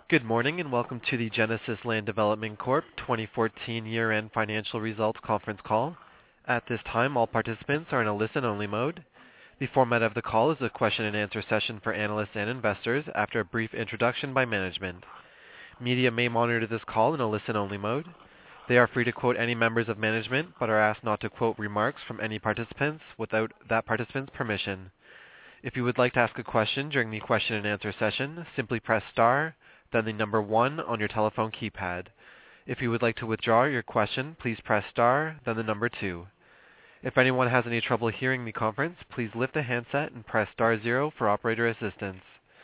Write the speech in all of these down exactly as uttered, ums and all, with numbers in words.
Good morning and welcome to the Genesis Land Development Corp twenty fourteen year-end financial results conference call. At this time, all participants are in a listen-only mode. The format of the call is a question and answer session for analysts and investors after a brief introduction by management. Media may monitor this call in a listen-only mode. They are free to quote any members of management, but are asked not to quote remarks from any participants without that participant's permission. If you would like to ask a question during the question and answer session, simply press star, then the number one on your telephone keypad. If you would like to withdraw your question, please press star, then the number two. If anyone has any trouble hearing the conference, please lift the handset and press star zero for operator assistance.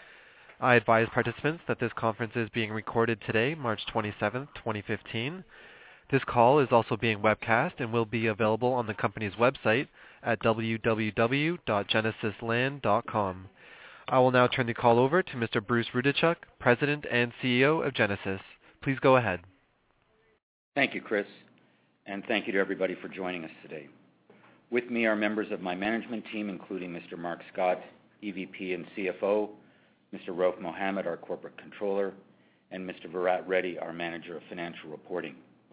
I advise participants that this conference is being recorded today, March twenty-seventh, twenty fifteen. This call is also being webcast and will be available on the company's website at w w w dot genesis land dot com. I will now turn the call over to Mister Bruce Rudachuk, President and C E O of Genesis. Please go ahead. Thank you, Chris, and thank you to everybody for joining us today. With me are members of my management team, including Mister Mark Scott, E V P and C F O, Mister Rauf Mohammed, our Corporate Controller, and Mister Virat Reddy, our Manager of Financial Reporting.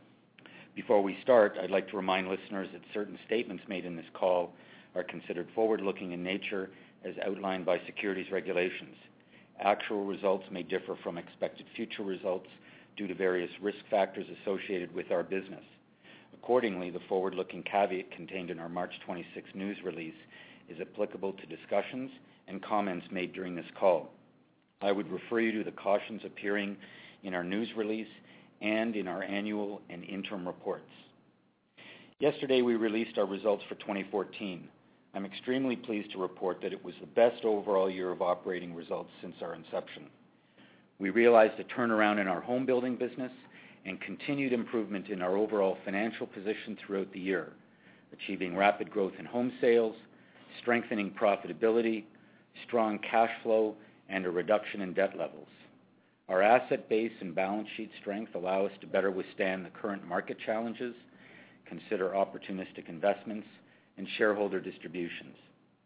Before we start, I'd like to remind listeners that certain statements made in this call are considered forward-looking in nature as outlined by securities regulations. Actual results may differ from expected future results due to various risk factors associated with our business. Accordingly, the forward-looking caveat contained in our March twenty-sixth news release is applicable to discussions and comments made during this call. I would refer you to the cautions appearing in our news release and in our annual and interim reports. Yesterday, we released our results for twenty fourteen. I'm extremely pleased to report that it was the best overall year of operating results since our inception. We realized a turnaround in our home building business and continued improvement in our overall financial position throughout the year, achieving rapid growth in home sales, strengthening profitability, strong cash flow, and a reduction in debt levels. Our asset base and balance sheet strength allow us to better withstand the current market challenges, consider opportunistic investments, and shareholder distributions.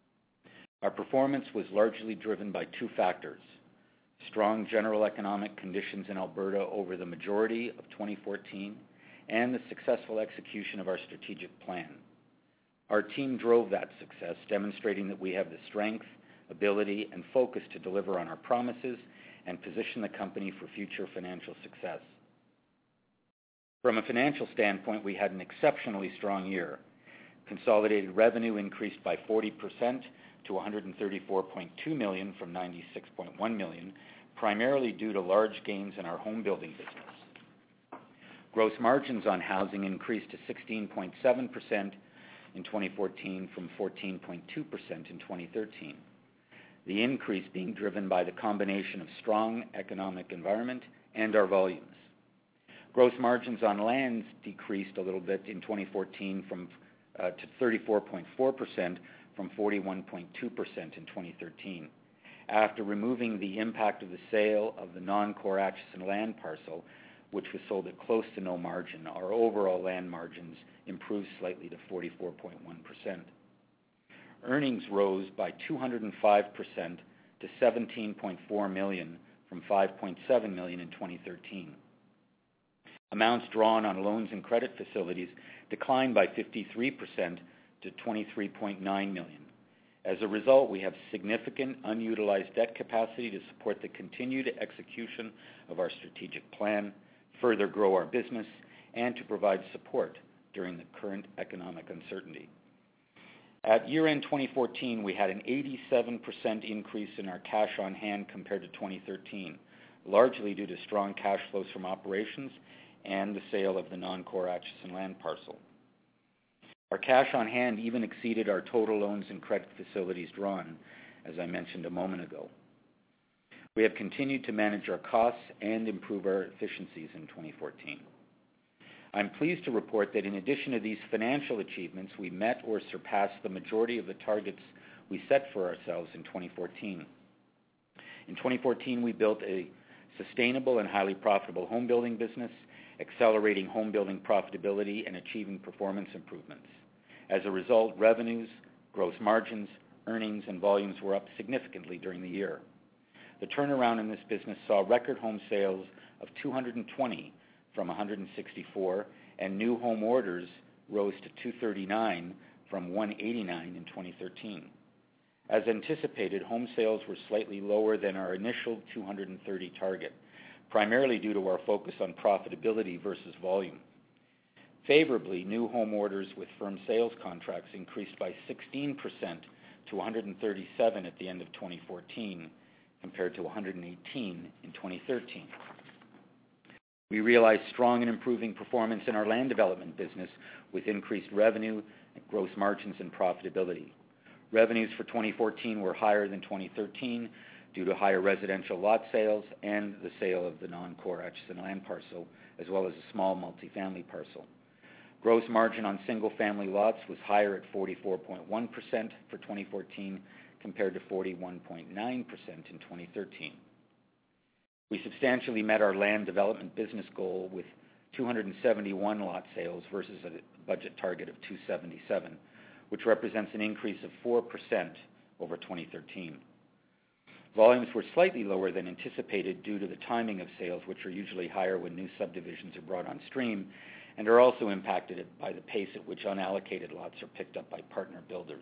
Our performance was largely driven by two factors: strong general economic conditions in Alberta over the majority of twenty fourteen and the successful execution of our strategic plan. Our team drove that success, demonstrating that we have the strength, ability, and focus to deliver on our promises and position the company for future financial success. From a financial standpoint, we had an exceptionally strong year. Consolidated revenue increased by forty percent to one hundred thirty-four point two million dollars from ninety-six point one million dollars, primarily due to large gains in our home building business. Gross margins on housing increased to sixteen point seven percent in twenty fourteen from fourteen point two percent in twenty thirteen. The increase being driven by the combination of strong economic environment and our volumes. Gross margins on lands decreased a little bit in twenty fourteen from Uh, to thirty-four point four percent from forty-one point two percent in twenty thirteen. After removing the impact of the sale of the non-core Acheson land parcel, which was sold at close to no margin, our overall land margins improved slightly to forty-four point one percent. Earnings rose by two hundred five percent to seventeen point four million dollars from five point seven million dollars in twenty thirteen. Amounts drawn on loans and credit facilities declined by fifty-three percent to twenty-three point nine million dollars. As a result, we have significant unutilized debt capacity to support the continued execution of our strategic plan, further grow our business, and to provide support during the current economic uncertainty. At year-end twenty fourteen, we had an eighty-seven percent increase in our cash on hand compared to twenty thirteen, largely due to strong cash flows from operations and the sale of the non-core Acheson land parcel. Our cash on hand even exceeded our total loans and credit facilities drawn, as I mentioned a moment ago. We have continued to manage our costs and improve our efficiencies in twenty fourteen. I'm pleased to report that in addition to these financial achievements, we met or surpassed the majority of the targets we set for ourselves in twenty fourteen. In twenty fourteen, we built a sustainable and highly profitable home building business, accelerating home building profitability and achieving performance improvements. As a result, revenues, gross margins, earnings, and volumes were up significantly during the year. The turnaround in this business saw record home sales of two hundred twenty from one hundred sixty-four, and new home orders rose to two hundred thirty-nine from one hundred eighty-nine in twenty thirteen. As anticipated, home sales were slightly lower than our initial two hundred thirty target, primarily due to our focus on profitability versus volume. Favorably, new home orders with firm sales contracts increased by sixteen percent to one hundred thirty-seven at the end of twenty fourteen, compared to one hundred eighteen in twenty thirteen. We realized strong and improving performance in our land development business with increased revenue, gross margins, and profitability. Revenues for twenty fourteen were higher than twenty thirteen due to higher residential lot sales and the sale of the non-core Acheson land parcel, as well as a small multifamily parcel. Gross margin on single-family lots was higher at forty-four point one percent for twenty fourteen compared to forty-one point nine percent in twenty thirteen. We substantially met our land development business goal with two hundred seventy-one lot sales versus a budget target of two hundred seventy-seven, which represents an increase of four percent over twenty thirteen. Volumes were slightly lower than anticipated due to the timing of sales, which are usually higher when new subdivisions are brought on stream, and are also impacted by the pace at which unallocated lots are picked up by partner builders.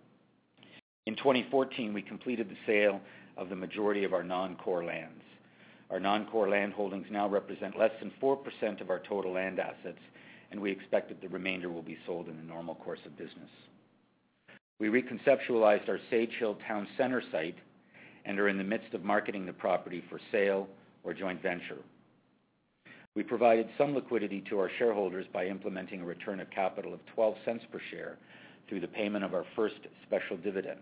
In twenty fourteen, we completed the sale of the majority of our non-core lands. Our non-core land holdings now represent less than four percent of our total land assets, and we expect that the remainder will be sold in the normal course of business. We reconceptualized our Sage Hill Town Centre site and are in the midst of marketing the property for sale or joint venture. We provided some liquidity to our shareholders by implementing a return of capital of twelve cents per share through the payment of our first special dividend.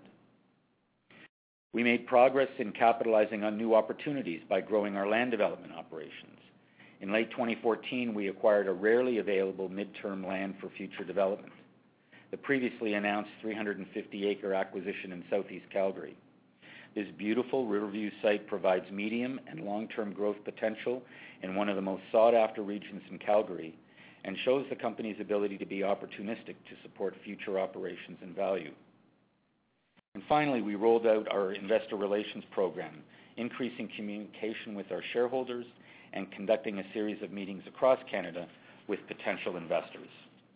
We made progress in capitalizing on new opportunities by growing our land development operations. In late twenty fourteen, we acquired a rarely available midterm land for future development, the previously announced three hundred fifty acre acquisition in southeast Calgary. This beautiful Riverview site provides medium and long-term growth potential in one of the most sought-after regions in Calgary and shows the company's ability to be opportunistic to support future operations and value. And finally, we rolled out our investor relations program, increasing communication with our shareholders and conducting a series of meetings across Canada with potential investors.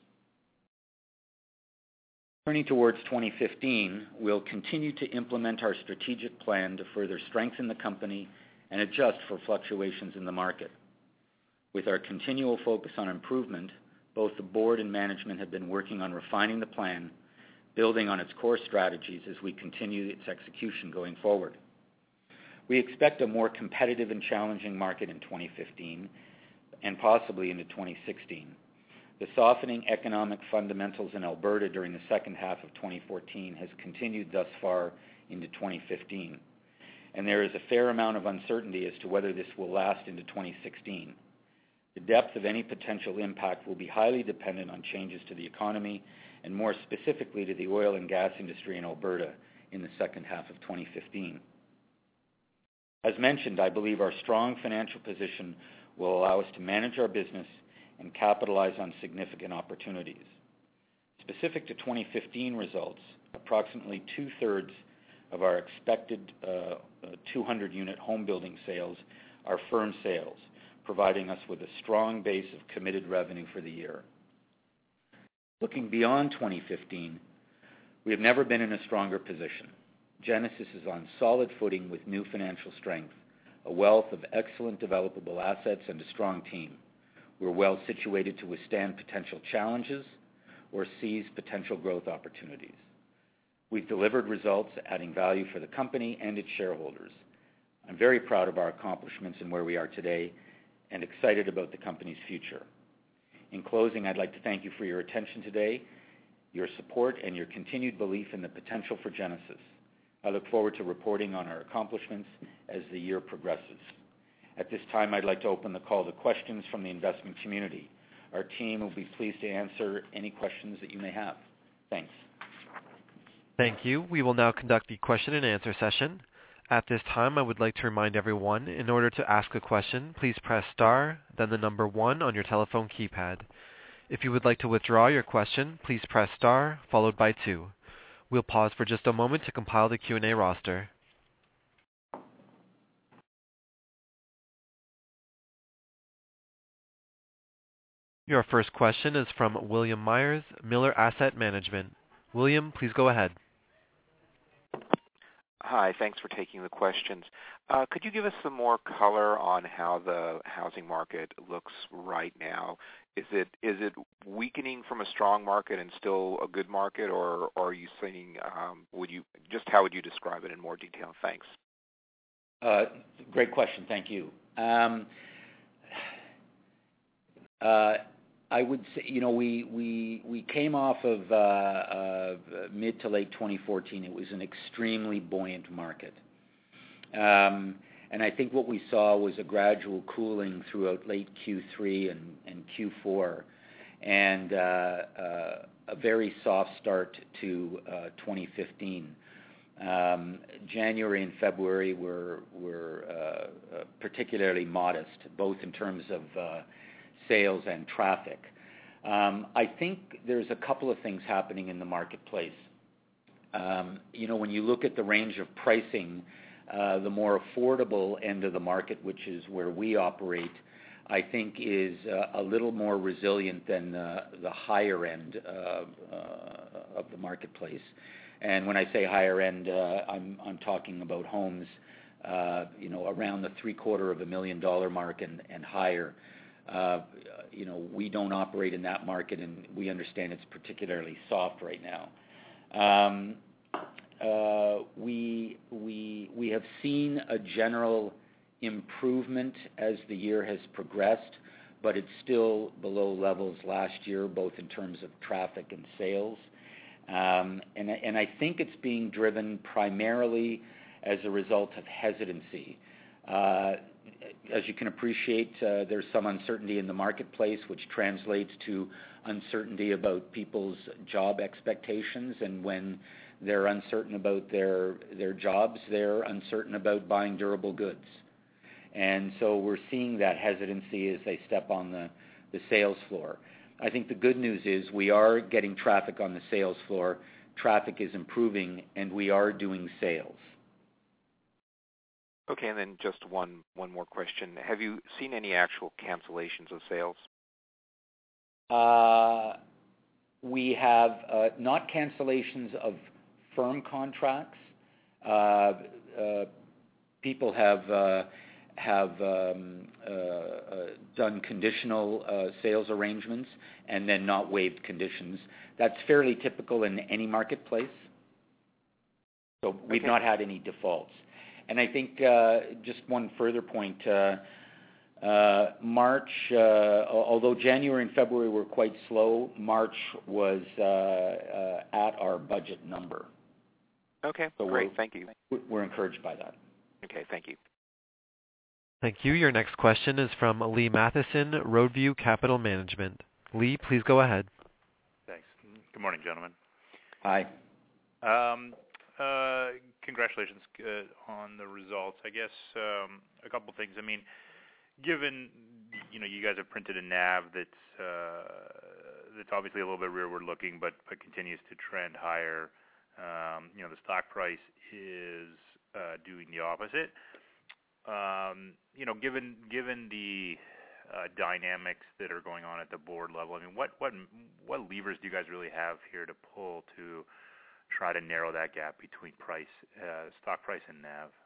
Turning towards twenty fifteen, we'll continue to implement our strategic plan to further strengthen the company and adjust for fluctuations in the market. With our continual focus on improvement, both the board and management have been working on refining the plan, building on its core strategies as we continue its execution going forward. We expect a more competitive and challenging market in twenty fifteen and possibly into twenty sixteen. The softening economic fundamentals in Alberta during the second half of twenty fourteen has continued thus far into twenty fifteen, and there is a fair amount of uncertainty as to whether this will last into twenty sixteen. The depth of any potential impact will be highly dependent on changes to the economy and more specifically to the oil and gas industry in Alberta in the second half of twenty fifteen. As mentioned, I believe our strong financial position will allow us to manage our business and capitalize on significant opportunities. Specific to twenty fifteen results, approximately two-thirds of our expected uh, two hundred unit home building sales are firm sales, providing us with a strong base of committed revenue for the year. Looking beyond twenty fifteen, we have never been in a stronger position. Genesis is on solid footing with new financial strength, a wealth of excellent developable assets, and a strong team. We're well situated to withstand potential challenges or seize potential growth opportunities. We've delivered results, adding value for the company and its shareholders. I'm very proud of our accomplishments and where we are today, and excited about the company's future. In closing, I'd like to thank you for your attention today, your support, and your continued belief in the potential for Genesis. I look forward to reporting on our accomplishments as the year progresses. At this time, I'd like to open the call to questions from the investment community. Our team will be pleased to answer any questions that you may have. Thanks. Thank you. We will now conduct the question and answer session. At this time, I would like to remind everyone, in order to ask a question, please press star, then the number one on your telephone keypad. If you would like to withdraw your question, please press star, followed by two. We'll pause for just a moment to compile the Q and A roster. Your first question is from William Myers, Miller Asset Management. William, please go ahead. Hi, thanks for taking the questions. Uh, could you give us some more color on how the housing market looks right now? Is it is it weakening from a strong market and still a good market, or, or are you seeing? Um, would you just how would you describe it in more detail? Thanks. Uh, great question. Thank you. Um, uh, I would say, you know, we we we came off of uh, uh, mid to late twenty fourteen. It was an extremely buoyant market, um, and I think what we saw was a gradual cooling throughout late Q three and, and Q four, and uh, uh, a very soft start to uh, twenty fifteen. Um, January and February were were uh, uh, particularly modest, both in terms of uh, sales and traffic. Um, I think there's a couple of things happening in the marketplace. Um, you know, when you look at the range of pricing, uh, the more affordable end of the market, which is where we operate, I think is uh, a little more resilient than uh, the higher end uh, uh, of the marketplace. And when I say higher end, uh, I'm, I'm talking about homes, uh, you know, around the three quarter of a million dollar mark and, and higher. Uh, you know, we don't operate in that market, and we understand it's particularly soft right now. Um, uh, we we we have seen a general improvement as the year has progressed, but it's still below levels last year, both in terms of traffic and sales. Um, and and I think it's being driven primarily as a result of hesitancy. Uh, As you can appreciate, uh, there's some uncertainty in the marketplace, which translates to uncertainty about people's job expectations. And when they're uncertain about their their jobs, they're uncertain about buying durable goods. And so we're seeing that hesitancy as they step on the, the sales floor. I think the good news is we are getting traffic on the sales floor. Traffic is improving, and we are doing sales. Okay, and then just one one more question. Have you seen any actual cancellations of sales? Uh, we have uh, not cancellations of firm contracts. Uh, uh, people have uh, have um, uh, uh, done conditional uh, sales arrangements and then not waived conditions. That's fairly typical in any marketplace. So we've Okay. not had any defaults. And I think uh, just one further point, uh, uh, March, uh, although January and February were quite slow, March was uh, uh, at our budget number. Okay, so great. Thank you. We're encouraged by that. Okay, thank you. Thank you. Your next question is from Lee Matheson, Roadview Capital Management. Lee, please go ahead. Thanks. Good morning, gentlemen. Hi. Um, uh, congratulations uh, on the results. I guess um, a couple things. I mean, given you know you guys have printed a N A V that's uh, that's obviously a little bit rearward looking, but but continues to trend higher. Um, you know, the stock price is uh, doing the opposite. Um, you know, given given the uh, dynamics that are going on at the board level, I mean, what what what levers do you guys really have here to pull to try to narrow that gap between price, uh, stock price, and N A V?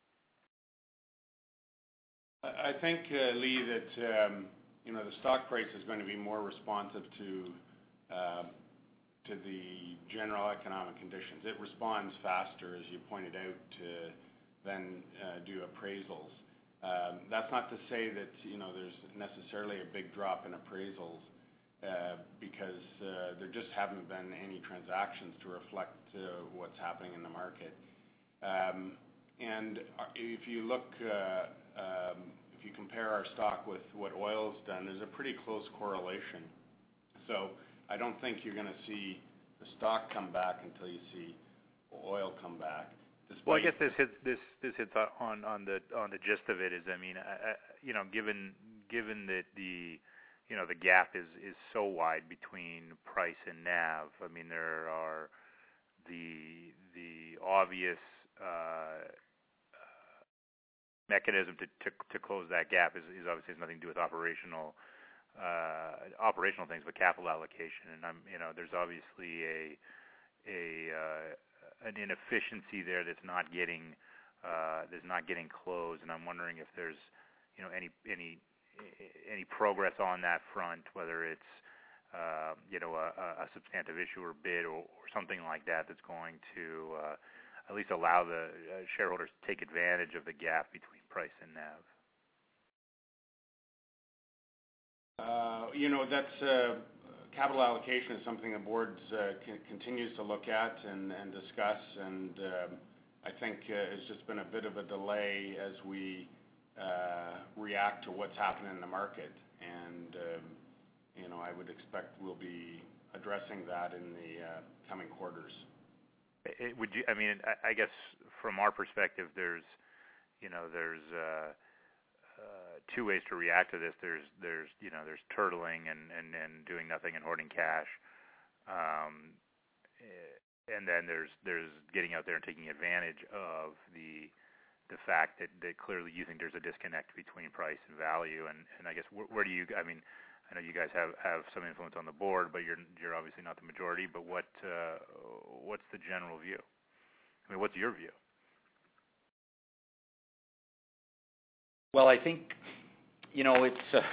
I think, uh, Lee, that um, you know the stock price is going to be more responsive to uh, to the general economic conditions. It responds faster, as you pointed out, to, than uh, do appraisals. Um, that's not to say that you know there's necessarily a big drop in appraisals, uh, because uh, there just haven't been any transactions to reflect uh, what's happening in the market. Um, and if you look, uh, um, if you compare our stock with what oil's done, there's a pretty close correlation. So I don't think you're going to see the stock come back until you see oil come back. Despite Well, I guess this hits this this hits on on the on the gist of it is, I mean, I, I, you know, given given that the you know the gap is is so wide between price and N A V. I mean, there are the the obvious uh, uh, mechanism to, to to close that gap is, is obviously has nothing to do with operational uh, operational things, but capital allocation. And I'm, you know, there's obviously a a uh, an inefficiency there that's not getting uh, that's not getting closed. And I'm wondering if there's, you know, any any any progress on that front, whether it's uh, you know a, a substantive issue or bid or, or something like that that's going to uh, at least allow the uh, shareholders to take advantage of the gap between price and N A V. Uh, you know, that's uh, capital allocation is something the board uh, c- continues to look at and, and discuss, and um, I think uh, it's just been a bit of a delay as we uh, react to what's happening in the market. And um, you know, I would expect we'll be addressing that in the uh, coming quarters. It, would you? I mean, I, I guess from our perspective, there's, you know, there's. Uh, Uh, two ways to react to this. There's, there's, you know, there's turtling and, and, and doing nothing and hoarding cash, um, and then there's, there's getting out there and taking advantage of the, the fact that, that clearly you think there's a disconnect between price and value. And, and I guess where, where do you? I mean, I know you guys have, have some influence on the board, but you're, you're obviously not the majority. But what, uh, what's the general view? I mean, what's your view? Well, I think, you know, it's. Uh,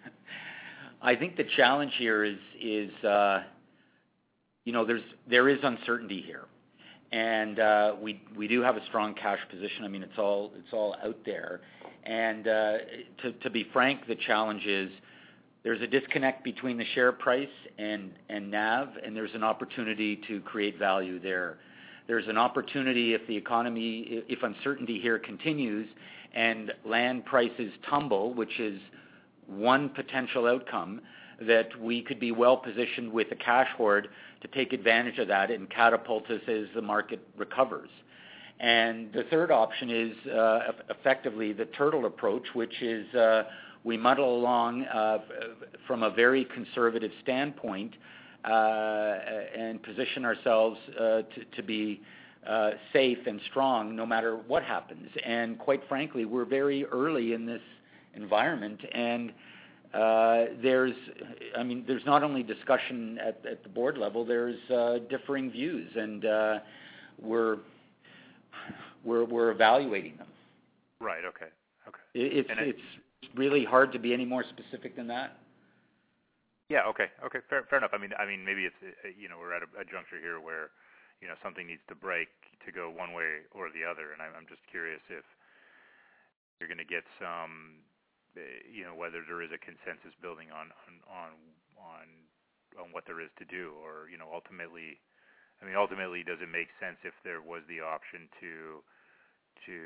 I think the challenge here is, is uh, you know, there's there is uncertainty here, and uh, we we do have a strong cash position. I mean, it's all it's all out there, and uh, to to be frank, the challenge is there's a disconnect between the share price and and N A V, and there's an opportunity to create value there. There's an opportunity if the economy, if uncertainty here continues and land prices tumble, which is one potential outcome, that we could be well positioned with a cash hoard to take advantage of that and catapult us as the market recovers. And the third option is uh, effectively the turtle approach, which is uh, we muddle along uh, from a very conservative standpoint uh, and position ourselves uh, to, to be Uh, safe and strong no matter what happens. And quite frankly, we're very early in this environment, and uh, there's, I mean, there's not only discussion at, at the board level, there's uh, differing views, and uh, we're we're we're evaluating them. Right. Okay. Okay. It's and it's it, really hard to be any more specific than that. Yeah. Okay. Okay. Fair. Fair enough. I mean, I mean, maybe it's you know we're at a, a juncture here where, you know, something needs to break to go one way or the other, and I'm, I'm just curious if you're going to get some, you know, whether there is a consensus building on on on on what there is to do, or, you know, ultimately, I mean, ultimately, does it make sense if there was the option to to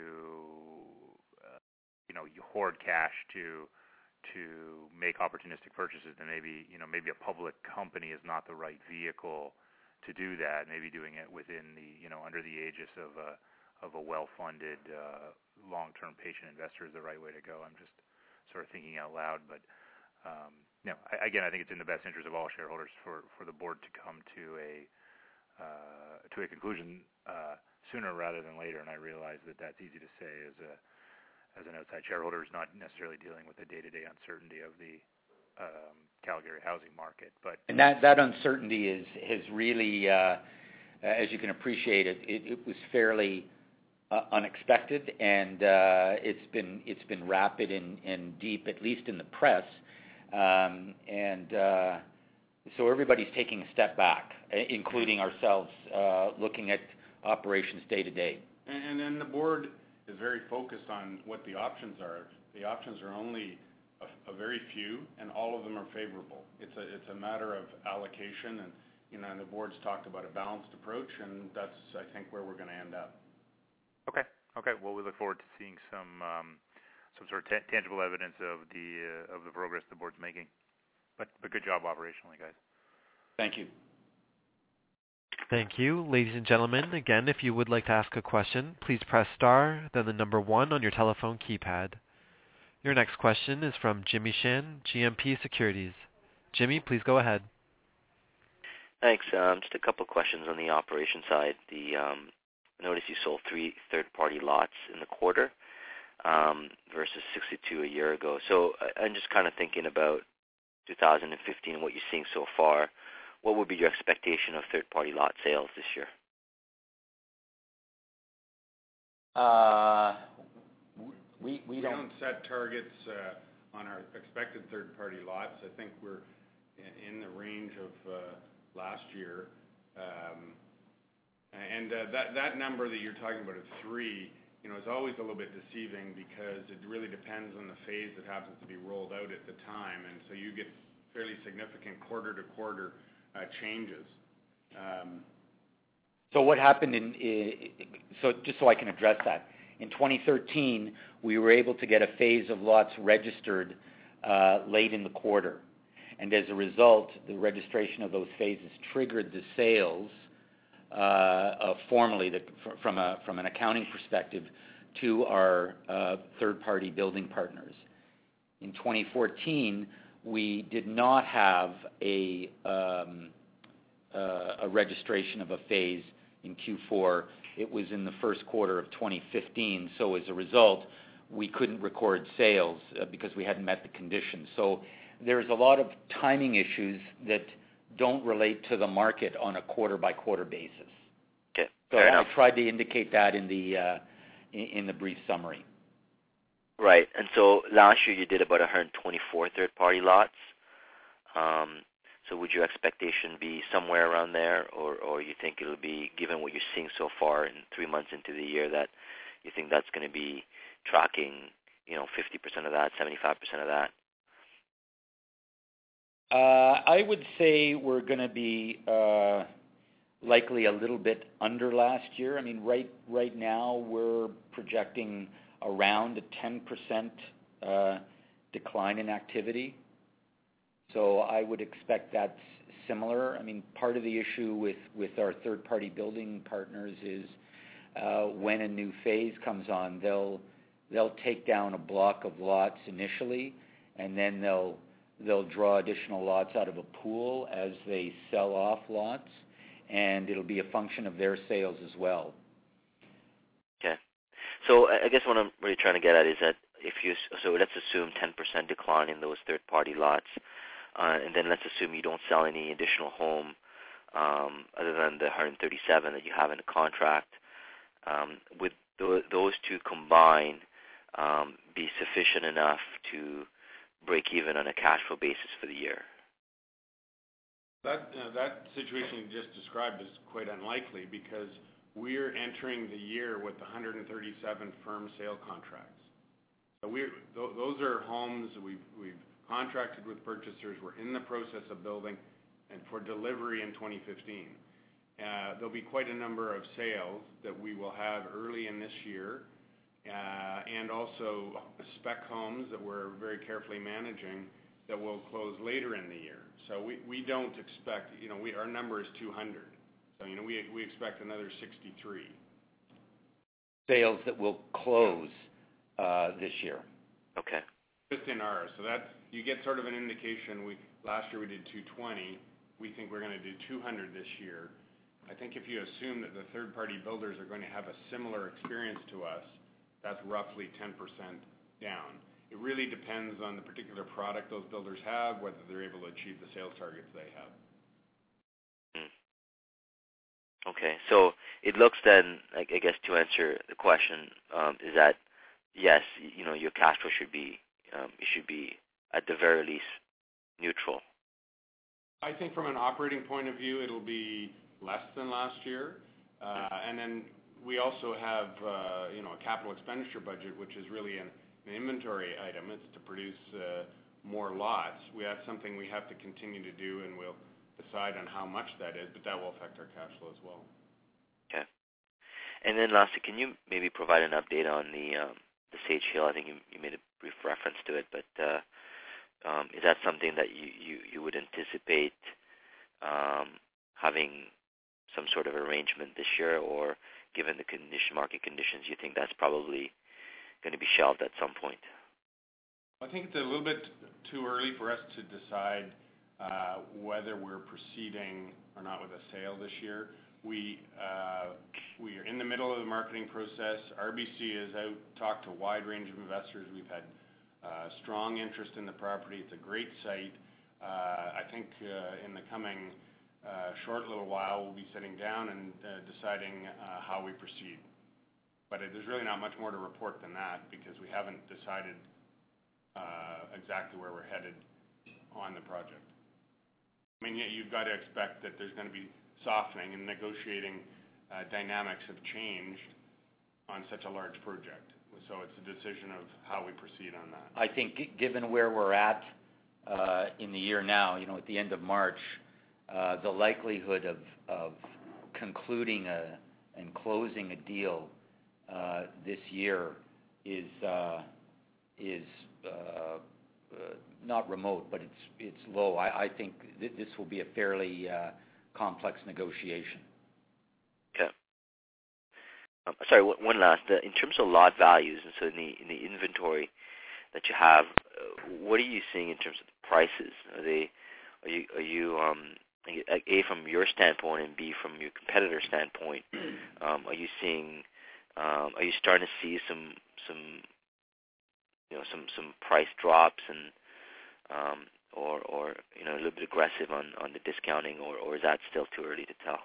uh, you know, you hoard cash to to make opportunistic purchases, then maybe, you know, maybe a public company is not the right vehicle to do that. Maybe doing it within the, you know, under the aegis of a of a well-funded uh, long-term patient investor is the right way to go. I'm just sort of thinking out loud, but um, you know, I, again, I think it's in the best interest of all shareholders for, for the board to come to a uh, to a conclusion uh, sooner rather than later. And I realize that that's easy to say as a as an outside shareholder, is not necessarily dealing with the day-to-day uncertainty of the Um, Calgary housing market, but and that that uncertainty is has really, uh, as you can appreciate, it it, it was fairly uh, unexpected, and uh, it's been it's been rapid and, and deep, at least in the press, um, and uh, so everybody's taking a step back, including ourselves, uh, looking at operations day to day. And, and then the board is very focused on what the options are. The options are only A, a very few, and all of them are favorable. It's a it's a matter of allocation, and you know, and the board's talked about a balanced approach, and that's, I think, where we're going to end up. Okay. Okay. Well, we look forward to seeing some um, some sort of t- tangible evidence of the uh, of the progress the board's making. But but good job operationally, guys. Thank you. Thank you, ladies and gentlemen. Again, if you would like to ask a question, please press star, then the number one on your telephone keypad. Your next question is from Jimmy Shan, G M P Securities. Jimmy, please go ahead. Thanks. Um, just a couple of questions on the operation side. The um, I noticed you sold three third-party lots in the quarter um, versus sixty-two a year ago. So I'm just kind of thinking about two thousand fifteen and what you're seeing so far, what would be your expectation of third-party lot sales this year? Uh, we, we, we don't, don't set targets uh, on our expected third-party lots. I think we're in the range of uh, last year. Um, and uh, that, that number that you're talking about of three, you know, is always a little bit deceiving because it really depends on the phase that happens to be rolled out at the time. And so you get fairly significant quarter-to-quarter uh, changes. Um, So what happened in, so just so I can address that, in twenty thirteen, we were able to get a phase of lots registered uh, late in the quarter. And as a result, the registration of those phases triggered the sales uh, uh, formally the, from, a, from an accounting perspective to our uh, third-party building partners. In twenty fourteen, we did not have a, um, uh, a registration of a phase in Q four. It was in the first quarter of twenty fifteen, so as a result, we couldn't record sales uh, because we hadn't met the conditions. So there's a lot of timing issues that don't relate to the market on a quarter-by-quarter basis. Okay, so fair I enough. tried to indicate that in the uh, in, in the brief summary. Right, and so last year you did about one hundred twenty-four third-party lots. Um, So would your expectation be somewhere around there, or, or you think it'll be, given what you're seeing so far in three months into the year, that you think that's going to be tracking, you know, fifty percent of that, seventy-five percent of that? Uh, I would say we're going to be uh, likely a little bit under last year. I mean, right right now we're projecting around a ten percent uh, decline in activity. So I would expect that's similar. I mean, part of the issue with, with our third-party building partners is uh, when a new phase comes on, they'll they'll take down a block of lots initially, and then they'll they'll draw additional lots out of a pool as they sell off lots, and it'll be a function of their sales as well. Okay. So I guess what I'm really trying to get at is that if you so let's assume ten percent decline in those third-party lots. Uh, and then let's assume you don't sell any additional home um, other than the one hundred thirty-seven that you have in the contract. Um, would th- those two combined um, be sufficient enough to break even on a cash flow basis for the year? That uh, that situation you just described is quite unlikely because we're entering the year with one hundred thirty-seven firm sale contracts. So we're th- those are homes we've we've contracted with purchasers. We're in the process of building and for delivery in twenty fifteen. Uh, there'll be quite a number of sales that we will have early in this year uh, and also spec homes that we're very carefully managing that will close later in the year. So we, we don't expect, you know, we, our number is two hundred. So, you know, we, we expect another sixty-three. Sales that will close uh, this year. Okay. Just in ours. So that you get sort of an indication. We last year we did two twenty. We think we're going to do two hundred this year. I think if you assume that the third-party builders are going to have a similar experience to us, that's roughly ten percent down. It really depends on the particular product those builders have, whether they're able to achieve the sales targets they have. Hmm. Okay, so it looks then, I guess, to answer the question, um, is that yes, you know, your cash flow should be Um, it should be, at the very least, neutral. I think from an operating point of view, it'll be less than last year. Uh, and then we also have, uh, you know, a capital expenditure budget, which is really an, an inventory item. It's to produce uh, more lots. We have something we have to continue to do, and we'll decide on how much that is, but that will affect our cash flow as well. Okay. And then lastly, can you maybe provide an update on the um, the Sage Hill? I think you, you made a brief reference to it, but uh, um, is that something that you, you, you would anticipate um, having some sort of arrangement this year, or given the condition, market conditions, you think that's probably going to be shelved at some point? I think it's a little bit too early for us to decide uh, whether we're proceeding or not with a sale this year. We uh, we are in the middle of the marketing process. R B C is out, talked to a wide range of investors. We've had uh, strong interest in the property. It's a great site. Uh, I think uh, in the coming uh, short little while, we'll be sitting down and uh, deciding uh, how we proceed. But it, there's really not much more to report than that because we haven't decided uh, exactly where we're headed on the project. I mean, yeah, you've got to expect that there's going to be softening and negotiating uh, dynamics have changed on such a large project. So it's a decision of how we proceed on that. I think g- given where we're at uh, in the year now, you know, at the end of March, uh, the likelihood of, of concluding a, and closing a deal uh, this year is uh, is uh, uh, not remote, but it's it's low. I, I think th- this will be a fairly uh, complex negotiation. Okay. Um, sorry, one, one last. Uh, in terms of lot values, and so in the in the inventory that you have, uh, what are you seeing in terms of the prices? Are they are you are you um, A, from your standpoint, and B, from your competitor standpoint, um, are you seeing, um, are you starting to see some, some, you know, some, some price drops, and, um, or, or, you know, a little bit aggressive on, on the discounting, or, or is that still too early to tell?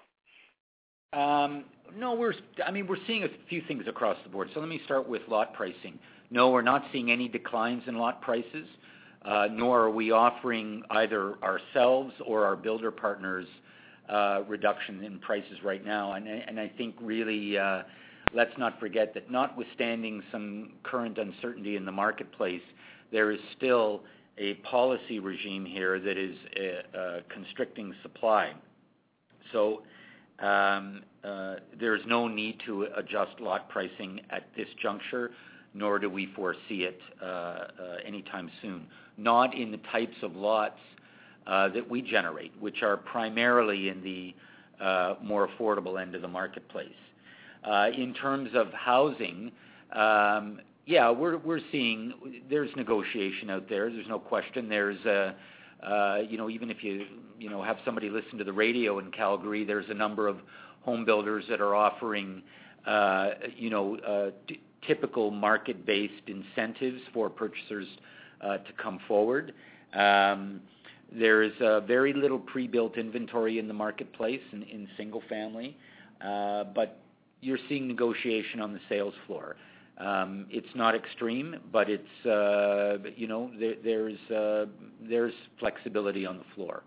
Um, no, we're, I mean, we're seeing a few things across the board. So let me start with lot pricing. No, we're not seeing any declines in lot prices. Uh, nor are we offering either ourselves or our builder partners uh, reduction in prices right now. And, and I think really, uh, let's not forget that notwithstanding some current uncertainty in the marketplace, there is still a policy regime here that is uh, uh, constricting supply. So um, uh, there's no need to adjust lot pricing at this juncture, nor do we foresee it uh, uh, anytime soon. Not in the types of lots uh, that we generate, which are primarily in the uh, more affordable end of the marketplace. Uh, in terms of housing, um, yeah, we're we're seeing there's negotiation out there. There's no question. There's a, uh, you know, even if you you know have somebody listen to the radio in Calgary, there's a number of home builders that are offering, uh, you know, uh, t- typical market-based incentives for purchasers Uh, to come forward. Um, there is uh, very little pre-built inventory in the marketplace in, in single family, uh, but you're seeing negotiation on the sales floor. Um, it's not extreme, but it's uh, you know there, there's uh, there's flexibility on the floor.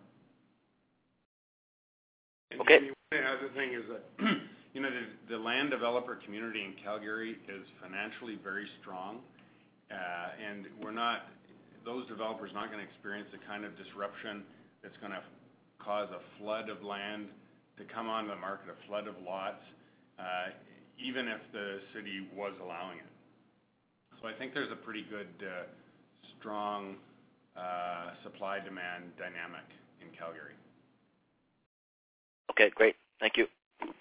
Okay. The other thing is that you know the, the land developer community in Calgary is financially very strong, uh, and we're not. Those developers are not going to experience the kind of disruption that's going to cause a flood of land to come onto the market, a flood of lots, uh, even if the city was allowing it. So I think there's a pretty good, uh, strong uh, supply-demand dynamic in Calgary. Okay, great. Thank you.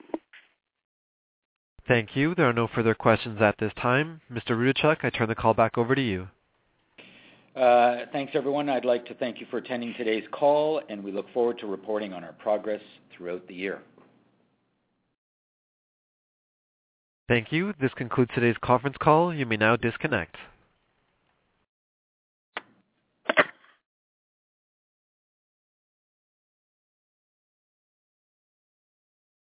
Thank you. There are no further questions at this time. Mister Rudachuk, I turn the call back over to you. Uh, thanks, everyone. I'd like to thank you for attending today's call, and we look forward to reporting on our progress throughout the year. Thank you. This concludes today's conference call. You may now disconnect.